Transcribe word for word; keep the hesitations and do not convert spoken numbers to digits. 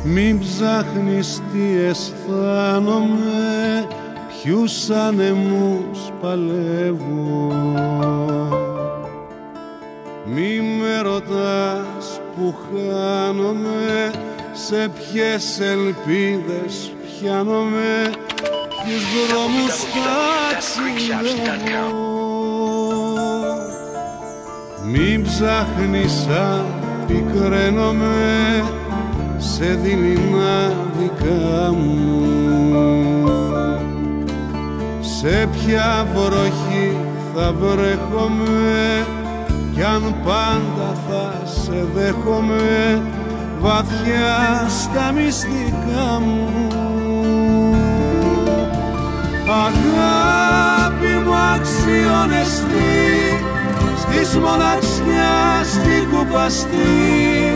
Μην ψάχνεις τι αισθάνομαι, ποιους ανεμούς παλεύω. Μη με ρωτάς που χάνομαι, σε ποιες ελπίδες πιάνομαι, ποιους δρόμους ταξιδεύω. Μην ψάχνεις αν πικραίνομαι σε δειλινά δικά μου, σε ποια βροχή θα βρέχομαι κι αν πάντα θα σε δέχομαι βαθιά στα μυστικά μου. Αγάπη μου αξιώνεστη, της μοναξιάς την κουπαστή,